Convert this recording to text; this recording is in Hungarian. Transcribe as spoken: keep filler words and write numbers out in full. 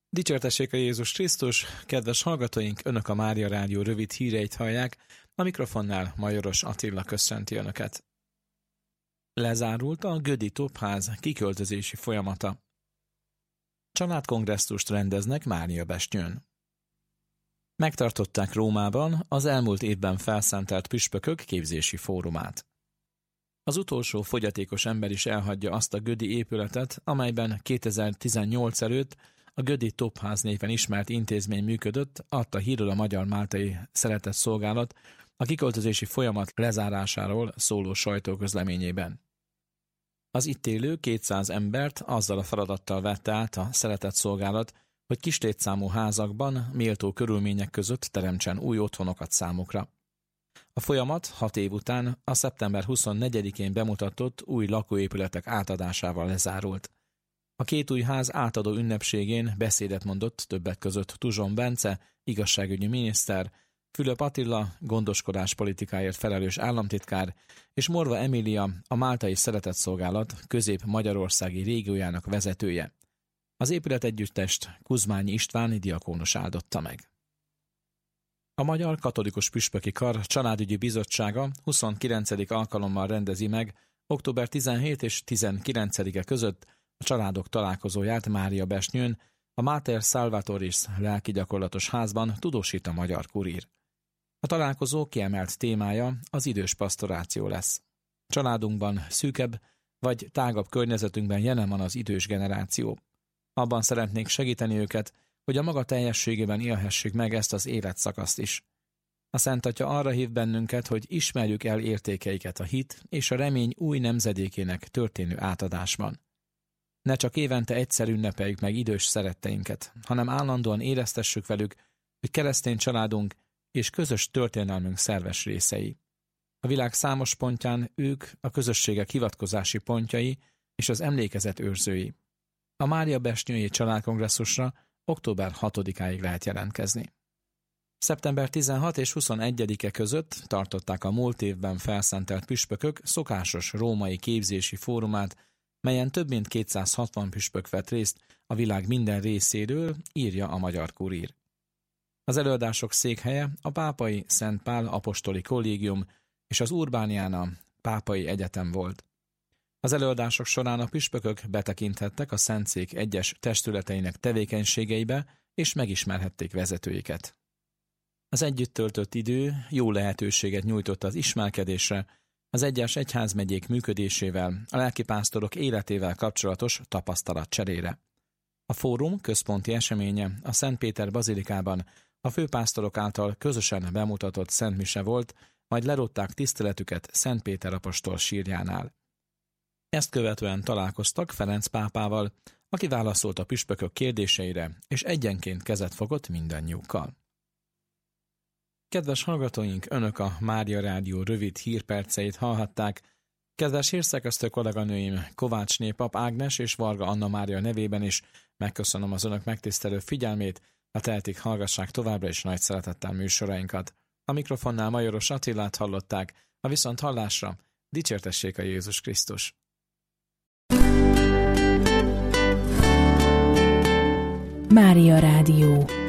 Dicsértessék a Jézus Krisztus, kedves hallgatóink, Önök a Mária Rádió rövid híreit hallják, a mikrofonnál Majoros Attila köszönti Önöket. Lezárult a Gödi Topház kiköltözési folyamata. Családkongresszust rendeznek Máriabesnyőn. Megtartották Rómában az elmúlt évben felszentelt püspökök képzési fórumát. Az utolsó fogyatékos ember is elhagyja azt a gödi épületet, amelyben kétezer-tizennyolc előtt a Gödi Topház néven ismert intézmény működött, adta hírül a Magyar-Máltai Szeretetszolgálat a kiköltözési folyamat lezárásáról szóló sajtóközleményében. Az itt élő kétszáz embert azzal a feladattal vette át a Szeretetszolgálat, hogy kislétszámú házakban méltó körülmények között teremtsen új otthonokat számukra. A folyamat hat év után a szeptember huszonnegyedikén bemutatott új lakóépületek átadásával lezárult. A két új ház átadó ünnepségén beszédet mondott többek között Tuzson Bence, igazságügyi miniszter, Fülöp Attila, gondoskodás politikáért felelős államtitkár, és Morva Emília, a Máltai Szeretetszolgálat közép-magyarországi régiójának vezetője. Az épületegyüttest Kuzmányi István diakónus áldotta meg. A Magyar Katolikus Püspöki Kar Családügyi Bizottsága huszonkilencedik alkalommal rendezi meg október tizenhetedike és tizenkilencedike között a családok találkozóját Máriabesnyőn, a Mater Salvatoris lelkigyakorlatos házban, tudósít a Magyar Kurír. A találkozó kiemelt témája az idős pastoráció lesz. Családunkban szűkebb vagy tágabb környezetünkben jelen van az idős generáció. Abban szeretnénk segíteni őket, hogy a maga teljességében élhessék meg ezt az életszakaszt is. A Szent Atya arra hív bennünket, hogy ismerjük el értékeiket a hit és a remény új nemzedékének történő átadásban. Ne csak évente egyszer ünnepeljük meg idős szeretteinket, hanem állandóan éreztessük velük, hogy keresztény családunk és közös történelmünk szerves részei. A világ számos pontján ők a közösségek hivatkozási pontjai és az emlékezet őrzői. A Máriabesnyői Családkongresszusra október hatodikáig lehet jelentkezni. szeptember tizenhatodika és huszonegyedike között tartották a múlt évben felszentelt püspökök szokásos római képzési fórumát, melyen több mint kétszázhatvan püspök vett részt a világ minden részéről, írja a Magyar Kurír. Az előadások székhelye a Pápai Szent Pál Apostoli Kollégium és az Urbániana Pápai Egyetem volt. Az előadások során a püspökök betekinthettek a Szentszék egyes testületeinek tevékenységeibe, és megismerhették vezetőiket. Az együtt töltött idő jó lehetőséget nyújtott az ismerkedésre, az egyes egyházmegyék működésével, a lelkipásztorok életével kapcsolatos tapasztalatcserére. A fórum központi eseménye a Szent Péter bazilikában a főpásztorok által közösen bemutatott szentmise volt, majd lerodták tiszteletüket Szent Péter apostol sírjánál. Ezt követően találkoztak Ferenc pápával, aki válaszolt a püspökök kérdéseire, és egyenként kezet fogott mindannyiukkal. Kedves hallgatóink, Önök a Mária Rádió rövid hírperceit hallhatták. Kedves hírszerkesztő kolléganőim Kovácsné Pap Ágnes és Varga Anna Mária nevében is megköszönöm az Önök megtisztelő figyelmét, a tehetik hallgassák továbbra is nagy szeretettel műsorainkat. A mikrofonnál Majoros Attilát hallották, a viszont hallásra dicsértessék a Jézus Krisztus. Mária Rádió.